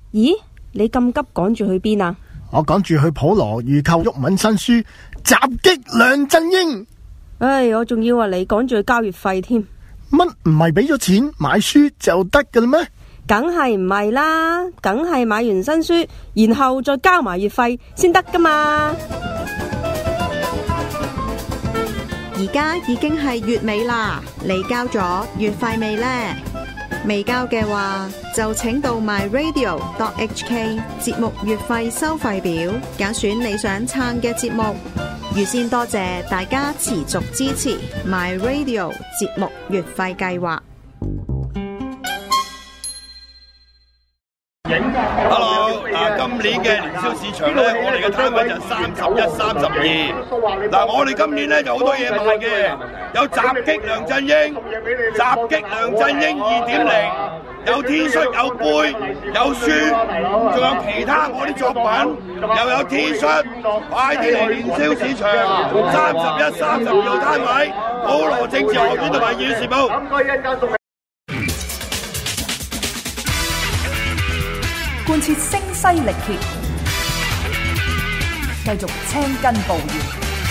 咦，你咁急趕住去邊啊？ 我趕住去普羅預購毓民新書襲擊梁振英。 唉，我仲以為你趕住去交月費添。 乜唔係俾咗錢買書就得㗎啦咩？ 梗係唔係啦，梗係買完新書，然後再交埋月費先得噶嘛。 而家已經係月尾啦，你交咗月費未呢？未交嘅話，就請到 myradio.hk 節目月費收費表，揀選你想撐嘅節目。預先多謝大家持續支持 myradio 節目月費計劃。 Hello，今年嘅年宵市場咧，我哋嘅攤位就31、32。嗱，我哋今年咧就好多嘢賣嘅，有襲擊梁振英、襲擊梁振英2.0，有 T 恤、有杯、有書，仲有其他我啲作品，又有 T 恤。快啲嚟年宵市場31、32號攤位，普羅政治學院同埋《議事報》。 貫徹聲嘶力竭，繼續青筋暴現，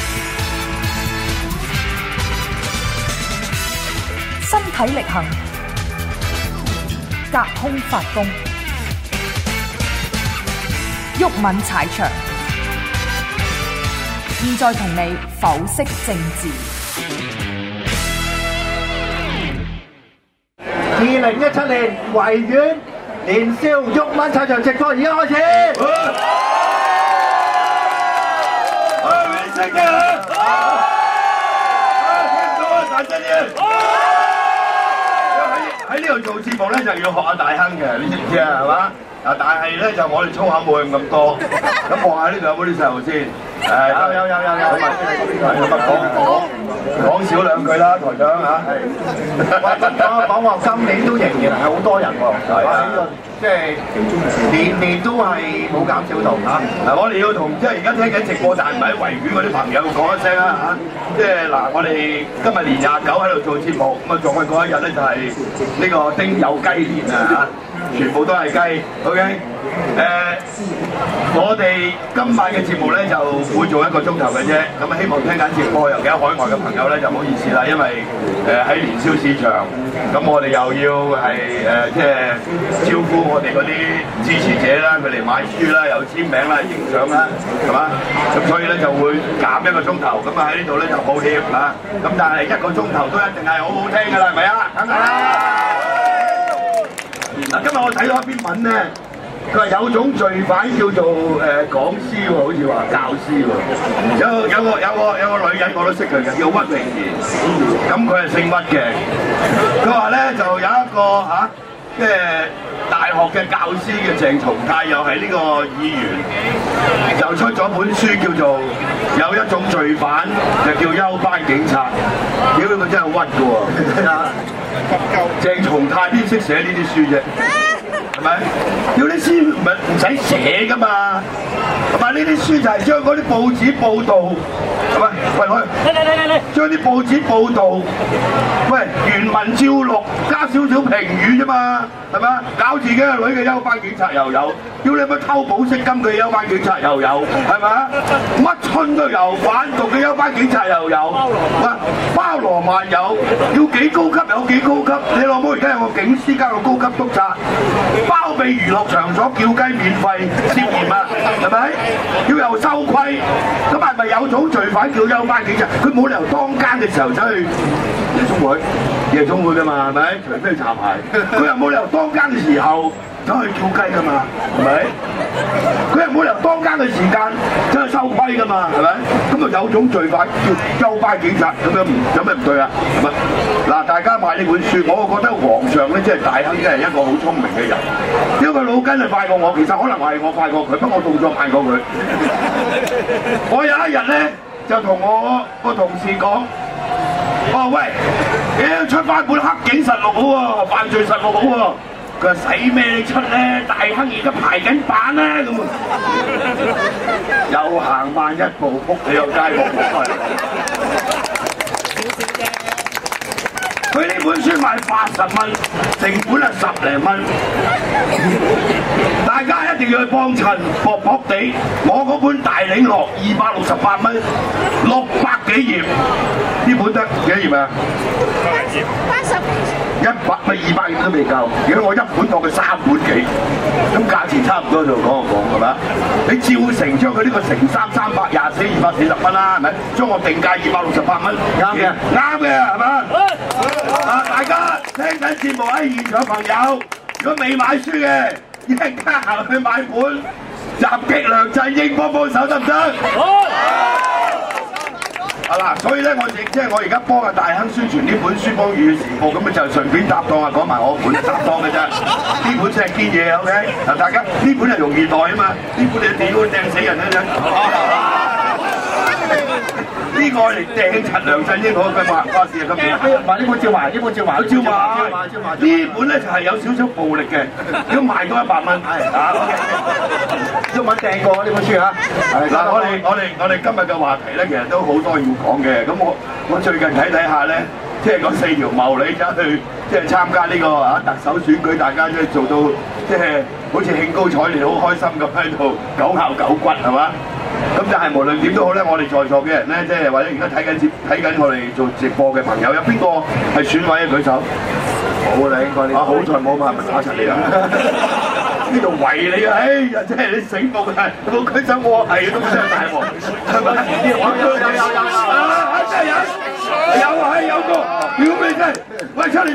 身體力行，隔空發功，毓民踩場。現在同你剖析政治。 2017年維園年宵毓民踩場直播而家開始。 聽到啊，大聲啲！喺呢度做節目咧，就要學下大亨嘅，你知唔知啊？係嘛？但係咧就我哋粗口冇咁多。咁望下呢度有冇啲細路先？有。咁講少兩句啦，台長嚇。 講話今年都仍然係好多人喎。即係年年都係冇減少到嚇。 嗱，我哋要同即係而家聽緊直播，但係唔喺維園嗰啲朋友講一聲啦嚇。即係嗱，我哋今日年29喺度做節目，咁啊仲去嗰一日咧就係呢個丁酉雞年啊嚇，全部都係雞。OK，我哋今晚嘅節目咧就會做1個鐘頭嘅啫。咁啊，希望聽緊直播尤其喺海外嘅朋友咧就唔好意思啦，因為喺年宵市場，咁我哋又要係即係招呼我哋嗰啲支持者啦，佢哋買書啦，又簽名啦，影相啦，係嘛？咁所以咧就會減1個鐘頭，咁啊喺呢度咧就抱歉嚇。咁但係1個鐘頭都一定係好好聽㗎啦，係咪啊？梗係啦！嗱，今日我睇到一篇文咧，佢話有種罪犯叫做講師喎，好似話教師喎。有個女人我都識佢嘅，叫屈穎妍。咁佢係姓屈嘅。佢話咧就有一個即係大學嘅教師嘅鄭松泰，又係呢個議員，就出咗本書叫做有一種罪犯，就叫休班警察。屌佢真係屈嘅喎！鄭松泰邊識寫呢啲書啫？係咪？要啲書唔使寫噶嘛？係咪？呢啲書就係將嗰啲報紙報導，係咪？喂，將啲報紙報導，喂，原文照錄，加少少評語啫嘛，係咪？搞自己個女嘅休班警察又有，要你乜偷保釋金嘅休班警察又有，係咪？乜春都有，販毒嘅休班警察又有，喂，包羅萬有，要幾高級有幾高級。你老母而家有個警司加個高級督察。包庇娛樂場所叫雞免費涉嫌啊，係咪？要又收規，咁係咪有種罪犯叫休班警察？佢冇理由當更嘅時候走去夜總會㗎嘛，係咪？除非查牌，佢又冇理由當更嘅時候走去叫雞㗎嘛，係咪？佢又冇理由當更嘅時間走去收規㗎嘛，係咪？咁啊有種罪犯叫休班警察，咁樣有咩唔對啊？係咪？嗱，大家買呢本書，我覺得皇上咧即係大亨，真係一個好聰明嘅人。因為佢腦筋係快過我，其實可能係我快過佢，不過我動作慢過佢。我有一日咧就同我個同事講：哦喂，你出翻本《黑警實錄》好喎，犯罪實錄好喎。佢話使咩你出咧？大亨而家排緊版啦咁啊！又行慢一步，撲你個街冇撲開。佢佢呢本書賣80蚊，成本係10零蚊。大家一定要去幫襯，薄薄地。我嗰本大領落268蚊，600幾頁。呢本得幾頁啊？100咪200頁都未夠。如果我一本當佢3本幾，咁價錢差唔多就講係咪？你照成將佢呢個乘3，324，240蚊啦，係咪？將我定價268蚊，啱嘅，啱嘅係咪？啊！大家聽緊節目喺現場朋友，如果未買書嘅，一陣間行去買本《襲擊梁振英》幫手得唔得？好。嗱，所以咧，我而家幫阿大亨宣傳呢本書，幫《粵語時報》咁就順便搭檔啊，講埋我本搭檔嘅啫。呢本先係堅嘢 ，OK？嗱，大家呢本係容易袋啊嘛，呢本你點會掟死人咧？呢個嚟掟柒梁振英好，佢話事啊，今年。唔係呢本照賣，呢本照賣，照賣。呢本咧就係有少少暴力嘅，要賣多100蚊。啊 ，OK。中文掟過呢本書嚇。嗱，我哋今日嘅話題咧，其實都好多要講嘅。咁我最近睇下咧，即係嗰4條茂利走去即係參加呢個特首選舉，大家即係做到即係好似興高采烈、好開心咁喺度狗咬狗骨係嘛？咁但係無論點都好咧，我哋在座嘅人咧，即係或者而家睇緊我哋做直播嘅朋友，有邊個係選委嘅舉手？冇啦，應該呢。好彩冇嘛，係咪打柒你啊？呢度圍你啊！哎呀，真係你醒目啊！冇舉手我係都唔想大鑊，係咪？有個，屌你真係！喂，出嚟！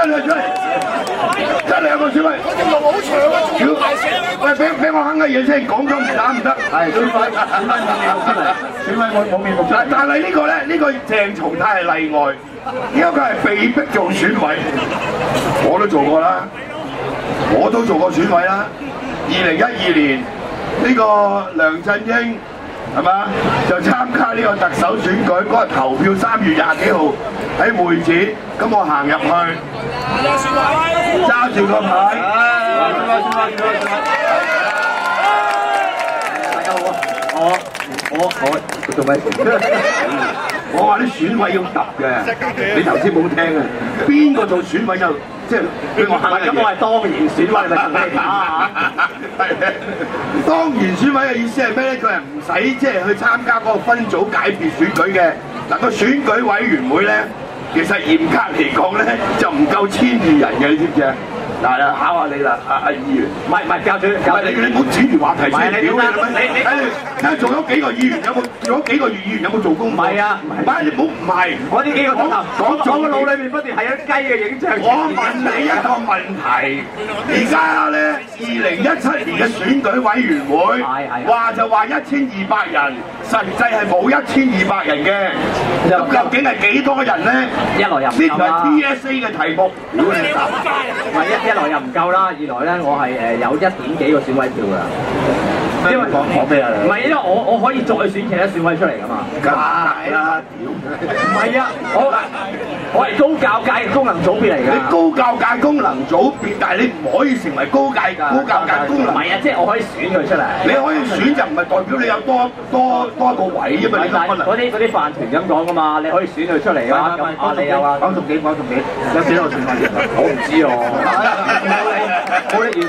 真係有個選委，我條路好長啊！喂，俾我哼嘅嘢先，講咗唔打唔得。係選委冇面目出嚟。但係呢個咧，呢個鄭松泰係例外，因為佢係被逼做選委，我都做過啦，我都做過選委啦。2012年呢個梁振英係嘛就參加呢個特首選舉，嗰日投票3月20幾號喺會展，咁我行入去揸住個牌，大家好啊！我做咩？我話啲選委要揼嘅，你頭先冇聽啊！邊個做選委就即係俾我行咁，我係當然選委，咪同你打啊！係當然選委嘅意思係咩咧？佢係唔使即係去參加嗰個分組界別選舉嘅。嗱，個選舉委員會咧，其實嚴格嚟講咧，就唔夠1200人嘅，你知唔知啊？嗱，考下你啦，阿議員，唔係教主，唔係你唔好轉住話題先，屌你！睇下做咗幾個議員，做咗幾個月議員有冇做功？唔係啊，唔係，你唔係，我呢幾個講咗個腦裏面不斷係有雞嘅影像。我問你一個問題，而家咧2017年嘅選舉委員會話就話1200人，實際係冇1200人嘅，咁究竟係幾多人咧？一來又唔夠啦。呢條係 TSA 嘅題目，屌你答！一來又唔夠啦，二來咧我係有1點幾個選委票㗎。因為講咩啊？唔係，因為我可以再選其他選委出嚟㗎嘛。梗係啦，屌！唔係啊，我係高教界功能組別嚟㗎。你高教界功能組別，但係你唔可以成為高教界功能。唔係啊，即係我可以選佢出嚟。你可以選就唔係代表你有多一個位啫嘛。嗰啲飯團咁講㗎嘛，你可以選佢出嚟啊。咁你有啊？講重點，有幾多個選委員？我唔知喎。冇你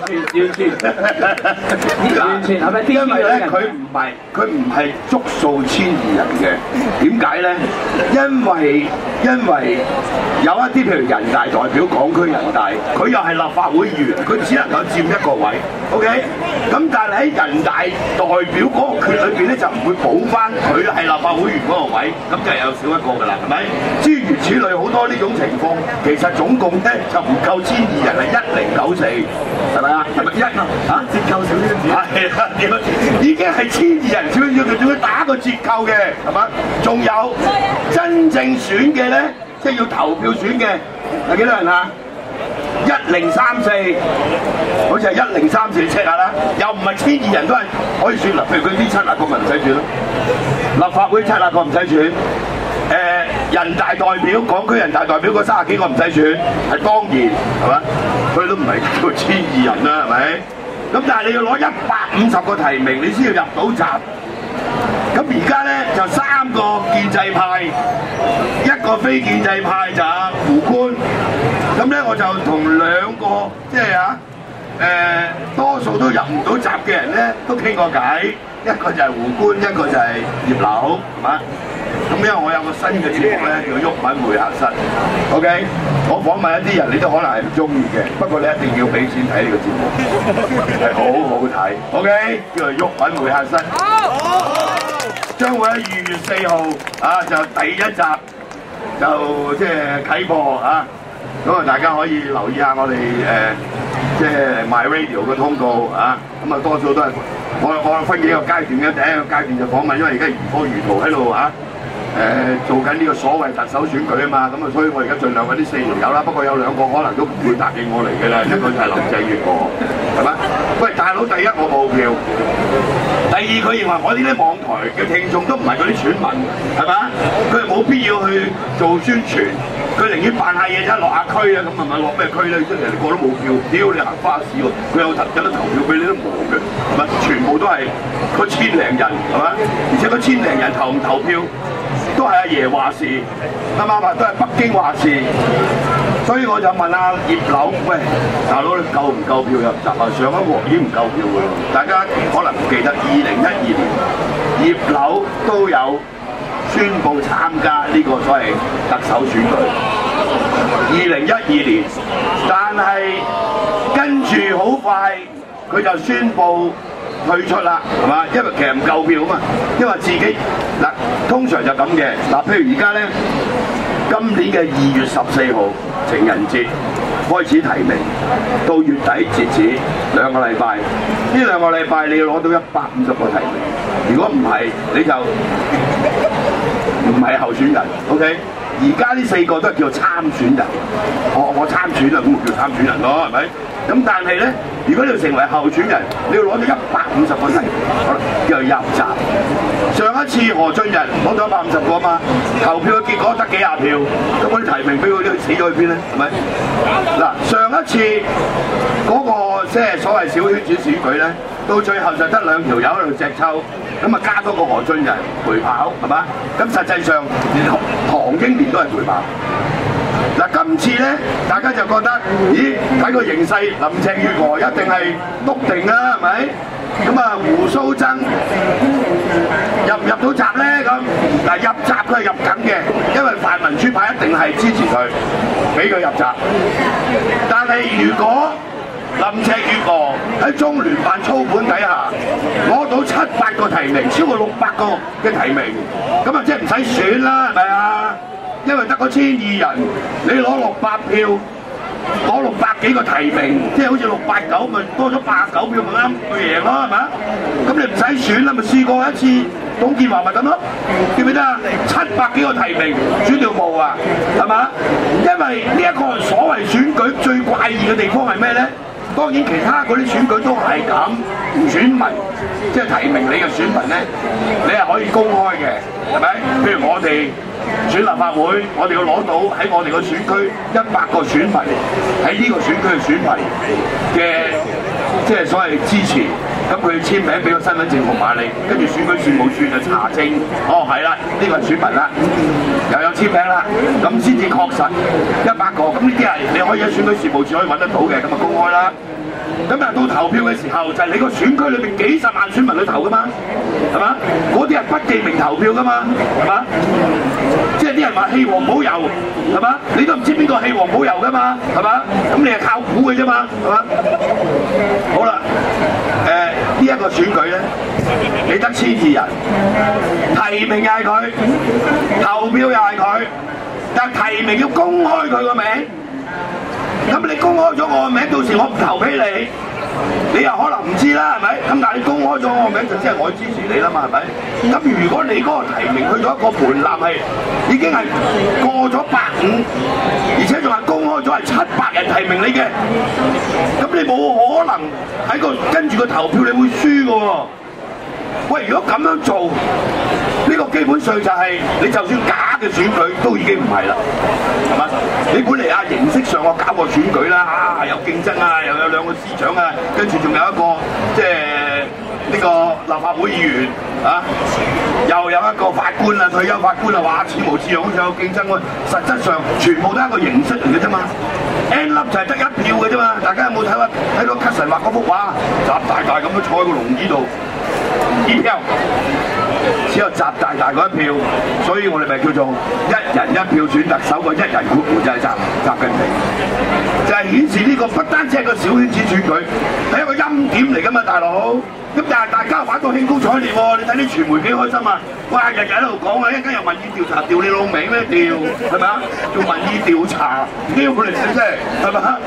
完全係咪？因為咧，佢唔係足數1200人嘅。點解咧？因為有一啲譬如人大代表、港區人大，佢又係立法會議員，佢只能夠佔一個位。OK， 咁但係喺人大代表嗰個決裏邊咧，就唔會補翻佢係立法會議員嗰個位，咁就有少一個㗎啦，係咪？諸如此類好多呢種情況，其實總共咧就唔夠1200人，係1094，係咪啊？係咪折扣少啲先？係啦，已經係1200人，仲要打個折扣嘅，係嘛？仲有真正選嘅咧，即係要投票選嘅有幾多人啊？1034，好似係1034，你 check 下啦。又唔係1200人都係可以選啦。譬如佢呢70個咪唔使選咯，立法會70個唔使選。人大代表、港區人大代表嗰30幾個唔使選，係當然係嘛？佢都唔係叫1200人啦，係咪？咁但係你要攞150個提名，你先要入到閘。 咁而家咧就3個建制派，一個非建制派就阿胡官。咁咧我就同2個即係多數都入唔到閘嘅人咧都傾過偈，一個就係胡官，一個就係葉劉，係嘛？咁因為我有個新嘅節目咧叫毓民會客室 ，OK， 我訪問一啲人你都可能係唔中意嘅，不過你一定要俾錢睇呢個節目，係好好睇 ，OK， 叫做毓民會客室，將會喺2月4號就第一集就即係啟播啊！咁啊，大家可以留意下我哋即係 My Radio 嘅通告啊！咁啊，多數都係我分幾個階段嘅，第一個階段就訪問，因為而家如火如荼喺度做緊呢個所謂特首選舉啊嘛，咁啊，所以我而家盡量揾啲4條友啦。不過有2個可能都唔會答應我嚟嘅啦，一個就係林鄭月娥，係嘛？喂，大佬，第一我冇票，第二佢認為我呢啲網台嘅聽眾都唔係嗰啲選民，係嘛？佢係冇必要去做宣傳。佢寧願扮下嘢啫，落下區啊，咁係咪落咩區咧？即係人哋個都冇票，屌你行花市喎！佢有得投票俾你都冇嘅，係咪？全部都係嗰1,000零人，係嘛？而且嗰1,000零人投唔投票都係阿爺話事，啱唔啱啊？都係北京話事，所以我就問阿葉劉，喂，大佬你夠唔夠票入閘啊？上一鑊已經唔夠票㗎啦！大家可能唔記得2012年葉劉都有宣布參加呢個所謂特首選舉，2012年，但係跟住好快佢就宣布退出啦，係嘛？因為其實唔夠票啊嘛，因為自己嗱通常就咁嘅嗱，譬如而家咧，今年嘅2月14號情人節開始提名，到月底截止2個禮拜，呢2個禮拜你要攞到150個提名，如果唔係你就唔係候選人 ，OK？ 而家呢4個都係叫做參選人，我參選啦，咁咪叫參選人咯，係咪？咁但係咧，如果你要成為候選人，你要攞到150個提名，好啦，叫做入閘。上一次何俊仁攞到150個啊嘛，投票嘅結果得幾廿票，咁嗰啲提名俾佢都死咗去邊咧？係咪？嗱，上一次嗰個即係所謂小圈子選舉咧，到最後就得2條友喺度隻抽。咁啊加多個何俊仁陪跑係嘛？咁實際上連唐英年都係陪跑。嗱，今次咧大家就覺得，咦？睇個形勢，林鄭月娥一定係篤定啦，係咪？咁啊胡鬚曾入唔入到閘咧？咁嗱入閘佢係入緊嘅，因為泛民主派一定係支持佢，俾佢入閘。但係如果林鄭月娥喺中聯辦操盤底下攞到700個提名，超過600個嘅提名，咁啊即係唔使選啦，係咪啊？因為得嗰1,200人，你攞600票，攞600幾個提名，即係好似689咪多咗89票咪啱佢贏咯，係咪啊？咁你唔使選啦，咪試過一次董建華咪咁咯，記唔記得啊？700幾個提名選條毛啊，係嘛？因為呢一個所謂選舉最怪異嘅地方係咩咧？當然其他嗰啲選舉都係咁，選民即係提名你嘅選民咧，你係可以公開嘅，係咪？譬如我哋選立法會，我哋要攞到喺我哋個選區100個選民喺呢個選區嘅選民嘅即係所謂支持，咁佢簽名俾個身份證號碼你，跟住選舉事務處就查證，哦係啦，呢個係選民啦，又有簽名啦，咁先至確實100個，咁呢啲係你可以喺選舉事務處可以揾得到嘅，咁啊公開啦。咁啊，到投票嘅時候就係你個選區裏邊幾十萬選民去投噶嘛，係嘛？嗰啲係不記名投票噶嘛，係嘛？即係啲人話棄黃保郵，係嘛？你都唔知邊個棄黃保郵噶嘛，係嘛？咁你係靠估嘅啫嘛，係嘛？好啦，呢一個選舉咧，你得1,200人，提名又係佢，投票又係佢，但係提名要公開佢個名。咁你公開咗我個名，到時我唔投俾你，你又可能唔知啦，係咪？咁但係你公開咗我個名，就即係我支持你啦嘛，係咪？咁如果你嗰個提名去到一個門檻係已經係過咗150，而且仲係公開咗係700人提名你嘅，咁你冇可能喺個跟住個投票你會輸㗎喎。喂，如果咁樣做，呢個基本上就係你就算假嘅選舉都已經唔係啦，係嘛？你本嚟形式上我搞個選舉啦，有競爭啊，又有2個司長啊，跟住仲有一個即係呢個立法會議員， 啊，又有一個法官啊，退休法官啊，話似模似樣，好似有競爭喎。實質上全部都係一個形式嚟嘅啫嘛。N 粒就係得一票嘅啫嘛。大家有冇睇到卡神畫嗰幅畫？習大大咁樣坐喺個龍椅度，一票，只有習大大嗰一票，所以我哋咪叫做一人一票選特首，個一人括弧就係習近平。就係顯示呢個不單止係個小圈子選舉，係一個欽點嚟㗎嘛，大佬。咁但係大家玩到興高采烈喎，你睇啲傳媒幾開心啊！哇，日日喺度講啊，一陣間又民意調查調你老味咩調，係咪啊？做民意調查，屌你真係，係咪啊？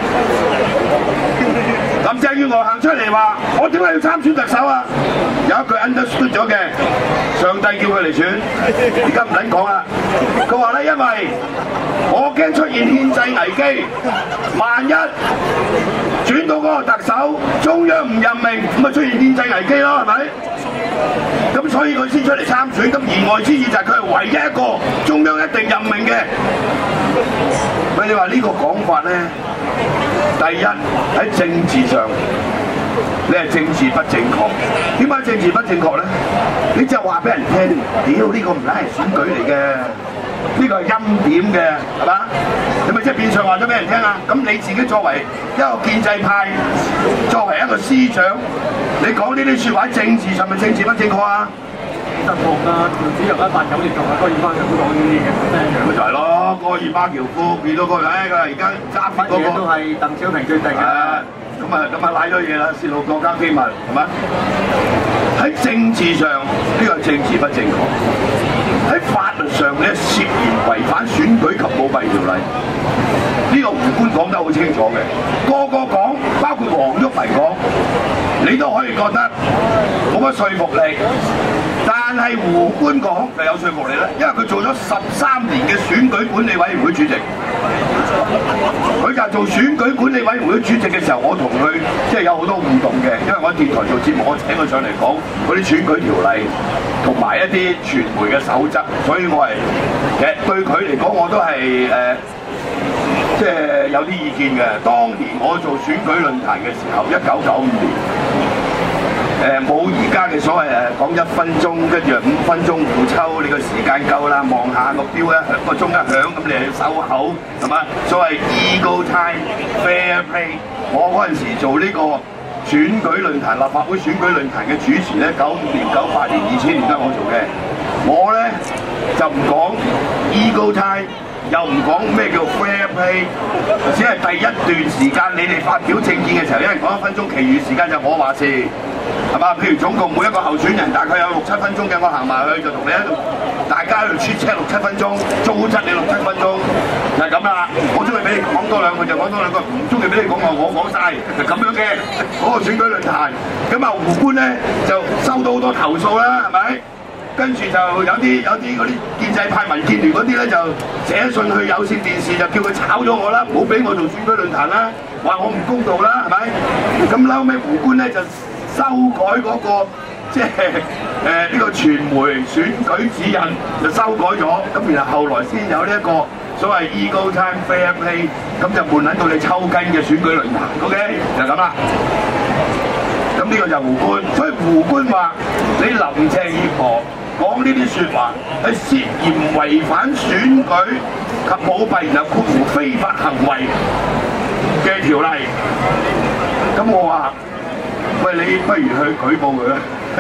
林鄭月娥行出嚟話：我點解要參選特首啊？有一句 understood 咗嘅，上帝叫佢嚟選，而家唔撚講啦。佢話咧，因為我驚出現憲制危機，萬一選到嗰個特首，中央唔任命，咁咪出現憲制危機咯，係咪？咁所以佢先出嚟參選，咁言外之意就係佢係唯一一個中央一定任命嘅。喂，你話呢個講法咧，第一喺政治上，你係政治不正確。點解政治不正確咧？你就話俾人聽，屌呢個唔係選舉嚟嘅。呢個係欽點嘅，係嘛？你咪即係變相話咗俾人聽啊！咁你自己作為一個建制派，作為一個司長，你講呢啲説話，政治上咪政治不正確啊？ 德國啊，條子由189年同埋戈爾巴喬夫講呢啲嘅， 咪就係咯，戈爾巴喬夫變到個佢而家揸嗰個都係鄧小平最定嘅。 咁啊賴咗嘢啦，泄露國家機密，係咪？喺政治上呢個政治不正確。喺法律上咧涉嫌違反選舉及舞弊條例，呢個胡官講得好清楚嘅，個個講，包括黃毓民講，你都可以覺得冇乜說服力。但係胡官講就有說服力啦，因為佢做咗13年嘅選舉管理委員會主席，佢就做選舉管理委員會主席嘅時候，我同佢即係有好多互動嘅，因為我喺電台做節目，我請佢上嚟講嗰啲選舉條例同埋一啲傳媒嘅守則，所以我係其實對佢嚟講我都係即係有啲意見嘅。當年我做選舉論壇嘅時候，1995年。冇而家嘅所謂講1分鐘，跟住5分鐘互抽，你個時間夠啦，望下個錶一響，個鐘一響，咁你就要收口，係嘛？所謂 equal time fair play。我嗰陣時做呢個選舉論壇、立法會選舉論壇嘅主持咧，95年、98年、2000年都係我做嘅。我咧就唔講 equal time。又唔講咩叫 fair play， 只係第一段時間你哋發表政見嘅時候，一人講1分鐘，其餘時間就我話事，係嘛？譬如總共每一個候選人大概有6-7分鐘嘅，我行埋去就同你喺度，大家喺度 chat 6-7分鐘，糟質你6-7分鐘，就係咁啦。我中意俾你講多兩句就講多兩句，唔中意俾你講我講晒，係咁樣嘅嗰個選舉論壇。咁啊胡官咧就收到好多投訴啦，係咪？跟住就有啲嗰啲建制派民建聯嗰啲咧就寫信去有線電視，就叫佢炒咗我啦，唔好俾我做選舉論壇啦，話我唔公道啦，係咪？咁後尾胡官咧就修改嗰個即係呢個傳媒選舉指引就修改咗，咁然後後來先有呢一個所謂 equal time fair play， 咁就換撚到你抽筋嘅選舉論壇 ，OK 就咁啦。咁呢個就胡官，所以胡官話你林鄭月娥講呢啲説話係涉嫌違反選舉及舞弊然後括弧非法行為嘅條例。咁我話：喂，你不如去舉報佢啦。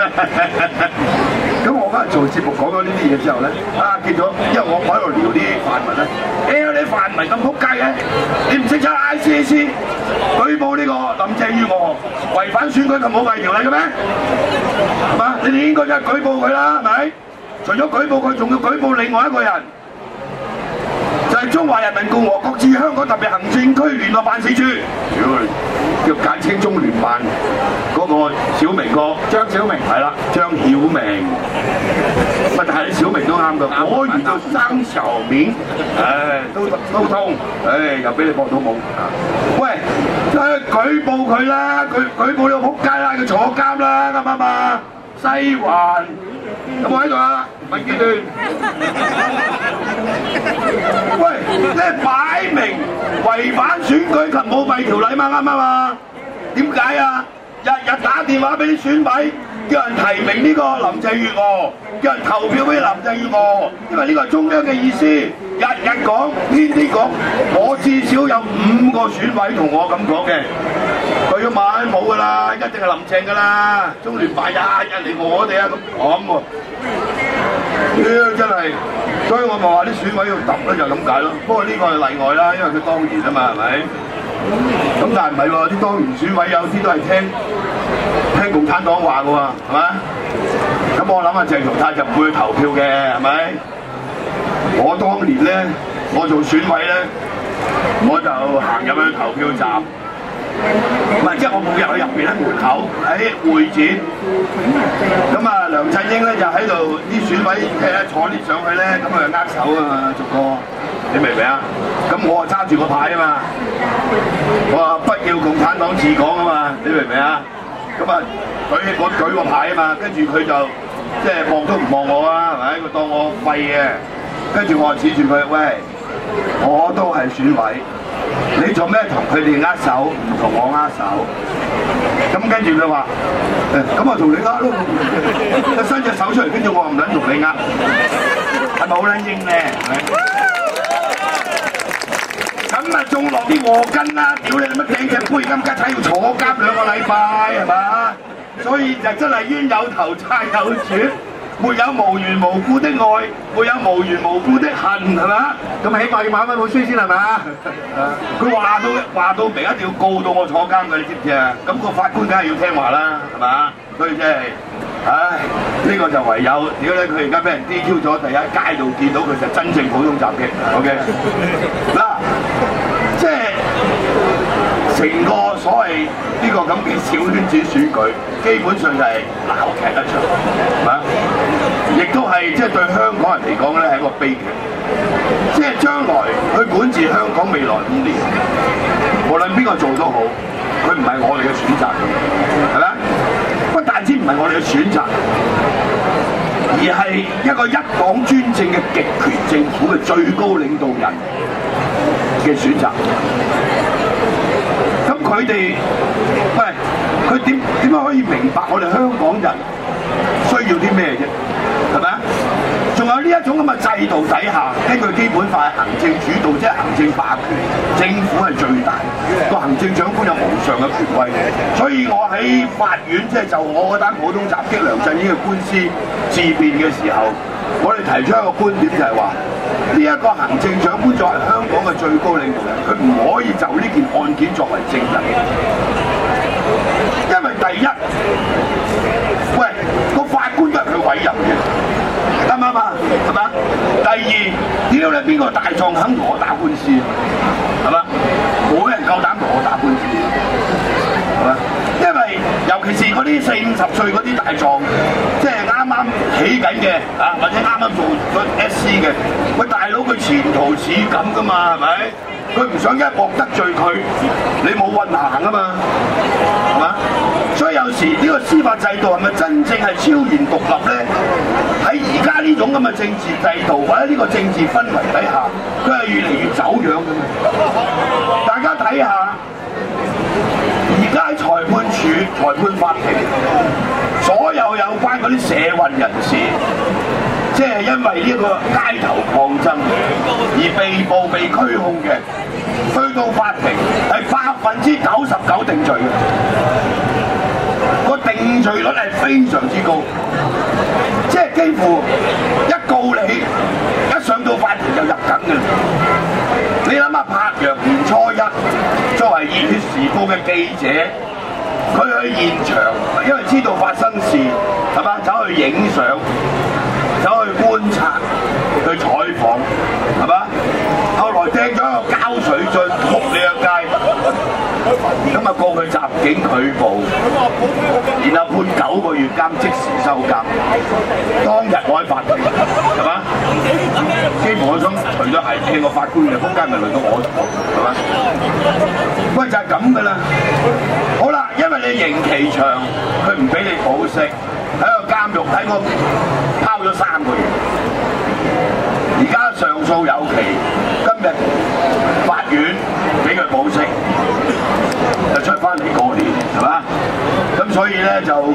咁我嗰日做節目講咗呢啲嘢之後咧，結咗，因為我喺度聊啲泛民咧，你泛民咁撲街嘅，你唔識出 ICAC 舉報呢個林鄭月娥違反選舉及舞弊條例嘅咩？係嘛？你哋應該就係舉報佢啦，係咪？除咗舉報佢，仲要舉報另外一個人，就係中華人民共和國駐香港特別行政區聯絡辦事處，叫簡稱中聯辦嗰個小明哥，張小明係啦，張曉明。咪但係小明都啱㗎，我原到生小明，都通，又俾你博到冇。喂，舉報佢啦，舉報你個仆街啦，佢坐監啦，啱唔啱啊？西環有冇喺度啊？民建聯，喂，你擺明違反選舉及舞弊條例嘛，啱唔啱啊？點解啊？日日打電話俾啲選委， 叫人提名呢個林鄭月娥，叫人投票俾林鄭月娥，因為呢個係中央嘅意思。日日講，天天講，我至少有5個選委同我咁講嘅。佢要買冇㗎啦，一定係林鄭㗎啦。中聯辦日日嚟我哋啊咁講喎。真係，所以我咪話啲選委要揼咧就咁解咯。不過呢個係例外啦，因為佢當然啊嘛，係咪？咁但係唔係喎？啲當然選委有啲都係聽共產黨話㗎喎，係咪？咁我諗啊，鄭松泰就唔會去投票嘅，係咪？我當年咧，我做選委咧，我就行入去投票站。唔係，即係我冇入去入邊喺門口喺會展，咁啊梁振英咧就喺度啲選委坐啲上去咧，咁啊握手啊嘛，逐個，你明唔明啊？咁我啊揸住個牌啊嘛，我話不要共產黨治港啊嘛，你明唔明啊？咁啊我舉個牌啊嘛，跟住佢就即係望都唔望我啊，係咪？佢當我廢嘅，跟住我就指住佢，喂，我都係選委。你做咩同佢哋握手，唔同我握手？咁跟住佢話：咁我同你握咯。佢伸隻手出嚟，跟住我話唔撚同你握，係咪好撚英咧？咁啊，種落啲禍根啦！屌你乜掟隻杯金吉仔要坐監2個禮拜係嘛？所以就真係冤有頭債有主。沒有無緣無故的愛，沒有無緣無故的恨，係嘛？咁起碼要買翻本書先係嘛？佢話到明一定要告到我坐監嘅，你知唔知啊？咁個法官梗係要聽話啦，係嘛？所以真係，唉，呢個就唯有，如果咧佢而家俾人 DQ 咗，第一街度見到佢就真正普通襲擊 ，OK？ 嗱，即係成個所謂呢個咁嘅小圈子選舉，基本上就係鬧劇一場，係嘛？亦都係即係對香港人嚟講咧係一個悲劇，即係將來去管治香港未來5年，無論邊個做都好，佢唔係我哋嘅選擇，係咪？不但止唔係我哋嘅選擇，而係一個一黨專政嘅極權政府嘅最高領導人嘅選擇。咁佢哋，喂，佢點樣可以明白我哋香港人需要啲咩啫？係咪啊？仲有呢一種咁嘅制度底下，根據基本法係行政主導，即係行政霸權，政府係最大，個行政長官有無上嘅權威。所以我喺法院即係就我嗰單普通襲擊梁振英嘅官司自辯嘅時候，我哋提出一個觀點就係話，呢一個行政長官作為香港嘅最高領導人，佢唔可以就呢件案件作為證人，因為第一，喂，個法官都係佢委任嘅。啱唔啱啊？係嘛？第二，屌你邊個大狀肯同我打官司？係嘛？冇人夠膽同我打官司，係嘛？因為尤其是嗰啲40、50歲嗰啲大狀，即係啱啱起緊嘅啊，或者啱啱做咗 SC 嘅，喂大佬佢前途似錦㗎嘛，係咪？佢唔想一鑊得罪佢，你冇運行啊嘛，係嘛？所以有時呢個司法制度係咪真正係超然獨立咧？喺而家呢種咁嘅政治制度或者呢個政治氛圍底下，佢係越嚟越走樣嘅。大家睇下，而家喺裁判處、裁判法庭，所有關嗰啲社運人士，即係因為呢個街頭抗爭而被捕、被拘控嘅，去到法庭係99%定罪嘅，個定罪率係非常之高，即係幾乎一告你，一上到法庭就入緊嘅。你諗下，柏楊年初一作為《熱血時報》嘅記者，佢去現場，因為知道發生事，係嘛，走去影相，走去觀察，去採訪，係嘛？後來掟咗一個膠水樽撲你個街，咁啊告佢襲警拒捕，然後判9個月監，即時收監。當日我喺法庭，係嘛？幾乎我想除咗鞋掟個法官嘅，仆街咪輪到我坐，係嘛？喂，就係咁噶啦。好啦，因為你刑期長，佢唔俾你保釋，喺個監獄喺個拋咗3個月。而家上訴有期，今日法院俾佢保釋，就出翻嚟過年，係嘛？咁所以咧就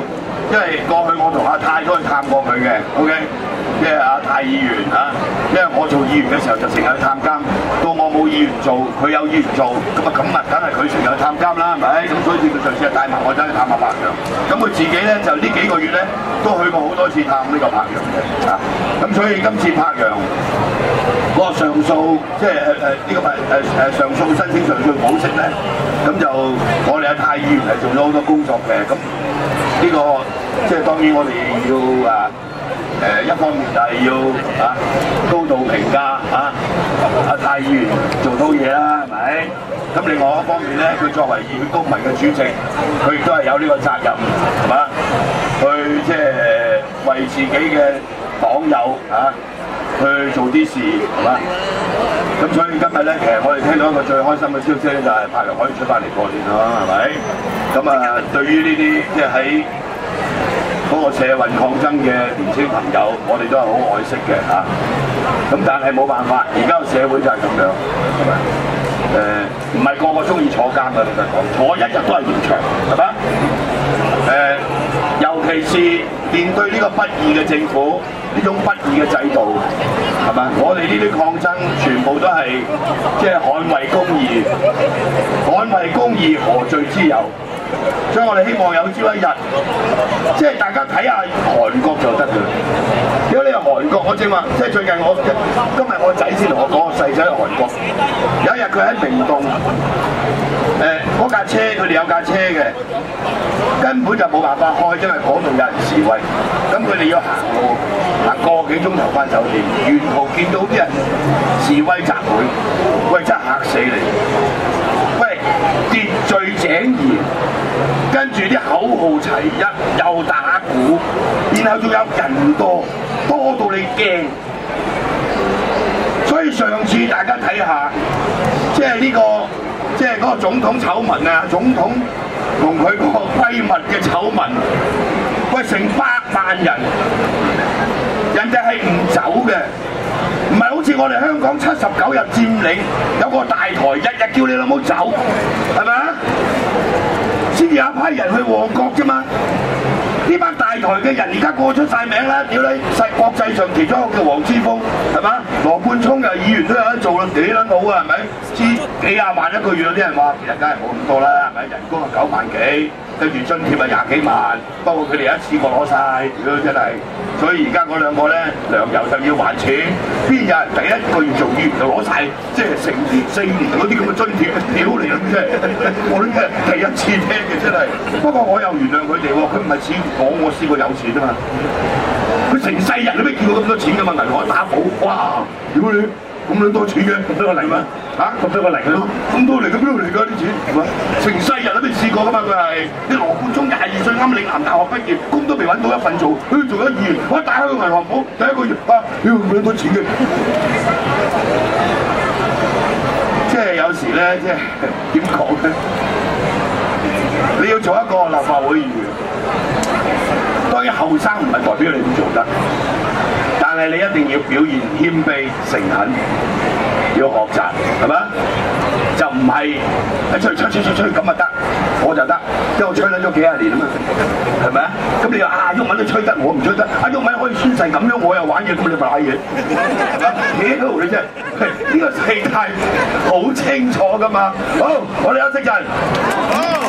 因為過去我同阿泰都去探過佢嘅 ，OK， 即係阿泰議員啊。因為我做議員嘅時候就成日去探監，到我冇議員做，佢有議員做，咁梗係佢成日去探監啦，係咪？咁所以佢上次係帶埋我走去探下柏楊。咁佢自己咧就呢幾個月咧都去過好多次探呢個柏楊嘅啊。咁所以今次柏楊嗰個上訴，即係呢個上訴申請上訴保釋咧，咁就我哋阿泰議員係做咗好多工作嘅。咁呢個即係當然我哋要一方面就係要高度評價阿泰議員做到嘢啦，係咪？咁另外一方面咧，佢作為議會公民嘅主席，佢亦都係有呢個責任，係嘛？去即係為自己嘅黨友去做啲事，係嘛？咁所以今日咧，其實我哋聽到一個最開心嘅消息咧，就係柏楊可以出翻嚟過年咯，係咪？咁對於呢啲即係喺嗰個社運抗爭嘅年輕朋友，我哋都係好愛惜嘅嚇。咁但係冇辦法，而家個社會就係咁樣，係咪？唔係個個中意坐監嘅，老實講，坐一日都係延長，係咪？尤其是面對呢個不義嘅政府，呢種不義嘅制度，係咪？我哋呢啲抗爭全部都係即係捍衛公義，捍衛公義何罪之有？所以我哋希望有朝一日，即係大家睇下韓國就得㗎。如果你係韓國，我正話，即係最近今日我仔先同我講，個細仔喺韓國，有一日佢喺明洞，嗰架車佢哋有架車嘅，根本就冇辦法開，因為嗰度有人示威，咁佢哋要行路，行個幾鐘頭翻酒店，沿途見到啲人示威集會，喂真係嚇死你！喂，秩序井然，跟住啲口號齊一，又打鼓，然後仲有人多到你驚。所以上次大家睇下，即係呢個，即係嗰個總統醜聞啊，總統同佢嗰個閨蜜嘅醜聞，喂成百萬人，人哋係唔走嘅。唔係好似我哋香港79日佔領，有個大台日日叫你老母走，係咪啊？先至有一批人去旺角啫嘛。呢班大台嘅人而家個個出晒名啦，屌你！國際上其中一個叫黃之鋒，係嘛？羅冠聰又議員都有得做啦，幾撚好啊，係咪？知幾廿萬一個月，有啲人話其實梗係冇咁多啦，係咪？人工係9萬幾，跟住津貼係20幾萬，不過佢哋一次過攞晒，屌真係！所以而家嗰兩個咧，糧油就要還錢，邊有人第一個月做議員就攞晒，即係成年4年嗰啲咁嘅津貼，屌你啦！真係，我都係第一次聽嘅真係。不過我又原諒佢哋喎，佢唔係似我試過有錢啊嘛。佢成世人都未見過咁多錢㗎嘛，銀行打簿，哇！屌你咁撚多錢嘅，咁多個零咩？咁多個零咯，咁多嚟嘅邊度嚟㗎啲錢？係嘛？成世人都未試過㗎嘛，佢係啲羅冠聰22歲啱嶺南大學畢業，工都未揾到一份做，佢做咗議員，我打開個銀行簿，第一個月屌咁撚多錢嘅。即係有時咧，即係點講咧？你要做一個立法會議員，當然後生唔係代表你唔做得，但係你一定要表現謙卑誠懇，要學習，係咪？就唔係喺吹咁就得，我就得，因為我吹撚咗幾廿年啊嘛，係咪啊？咁你話毓民都吹得，我唔吹得，毓民可以宣誓咁樣，我又玩嘢，咁你咪玩嘢，係咪？屌你真係，呢個世界好清楚噶嘛。好，我哋休息陣。